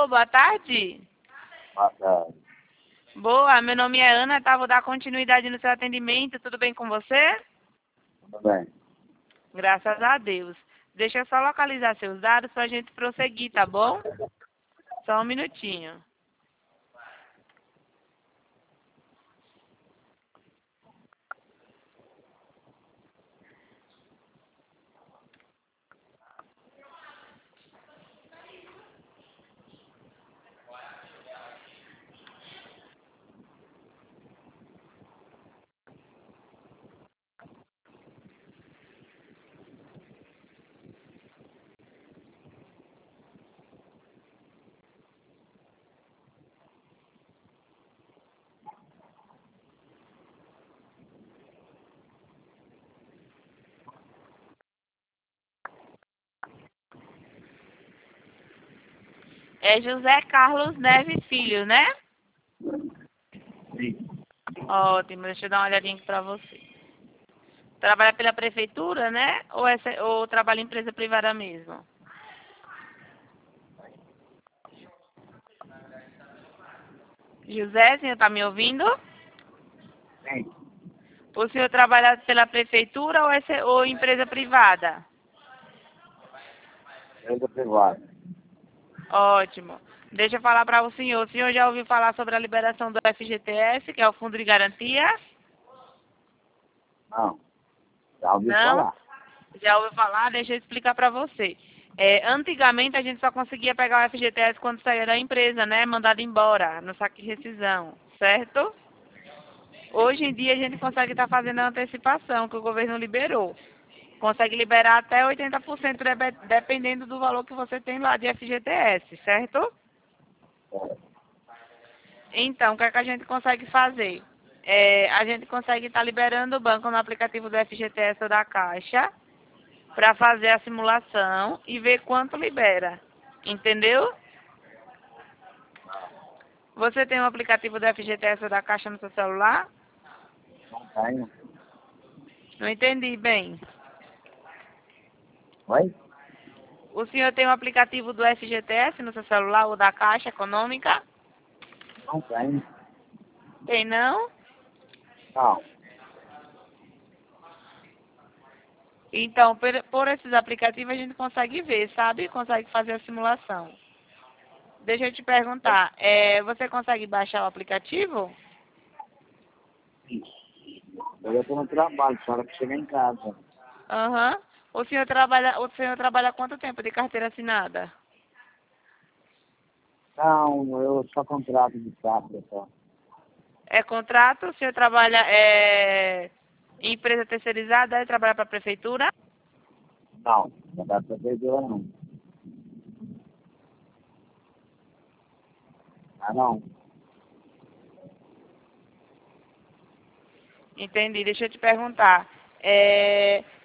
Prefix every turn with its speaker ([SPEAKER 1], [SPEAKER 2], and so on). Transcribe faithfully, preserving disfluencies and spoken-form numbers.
[SPEAKER 1] Alô, boa tarde.
[SPEAKER 2] Boa tarde.
[SPEAKER 1] Boa, meu nome é Ana, tá? Vou dar continuidade no seu atendimento. Tudo bem com você?
[SPEAKER 2] Tudo bem.
[SPEAKER 1] Graças a Deus. Deixa eu só localizar seus dados pra gente prosseguir, tá bom? Só um minutinho. É José Carlos Neves Filho, né?
[SPEAKER 2] Sim.
[SPEAKER 1] Ótimo, deixa eu dar uma olhadinha aqui pra você. Trabalha pela prefeitura, né? Ou, é, ou trabalha em empresa privada mesmo? José, o senhor tá me ouvindo?
[SPEAKER 2] Sim.
[SPEAKER 1] O senhor trabalha pela prefeitura ou, é, ou empresa privada?
[SPEAKER 2] Empresa privada.
[SPEAKER 1] Ótimo. Deixa eu falar para o senhor. O senhor já ouviu falar sobre a liberação do F G T S, que é o Fundo de Garantia?
[SPEAKER 2] Não. Já ouvi
[SPEAKER 1] Não?
[SPEAKER 2] falar.
[SPEAKER 1] Já ouviu falar? Deixa eu explicar para você. É, antigamente a gente só conseguia pegar o F G T S quando saía da empresa, né? Mandado embora, no saque de rescisão, certo? Hoje em dia a gente consegue estar fazendo a antecipação que o governo liberou. Consegue liberar até oitenta por cento debe- dependendo do valor que você tem lá de F G T S, certo?
[SPEAKER 2] É.
[SPEAKER 1] Então, o que é que a gente consegue fazer? É, a gente consegue estar liberando o banco no aplicativo do F G T S ou da Caixa para fazer a simulação e ver quanto libera. Entendeu? Você tem um aplicativo do F G T S ou da Caixa no seu celular?
[SPEAKER 2] Não tenho.
[SPEAKER 1] Não entendi bem.
[SPEAKER 2] Oi?
[SPEAKER 1] O senhor tem um aplicativo do F G T S no seu celular ou da Caixa Econômica?
[SPEAKER 2] Não tenho.
[SPEAKER 1] Tem não?
[SPEAKER 2] Não.
[SPEAKER 1] Então, por, por esses aplicativos a gente consegue ver, sabe? Consegue fazer a simulação. Deixa eu te perguntar, é, você consegue baixar o aplicativo?
[SPEAKER 2] Eu estou no trabalho, só hora que chegar em casa.
[SPEAKER 1] Aham. O senhor trabalha, o senhor trabalha há quanto tempo de carteira assinada?
[SPEAKER 2] Não, eu só contrato de safra só.
[SPEAKER 1] É contrato? O senhor trabalha é, em empresa terceirizada? É, trabalha para a prefeitura?
[SPEAKER 2] Não. Não dá pra perder não. Ah, não.
[SPEAKER 1] Entendi. Deixa eu te perguntar. É,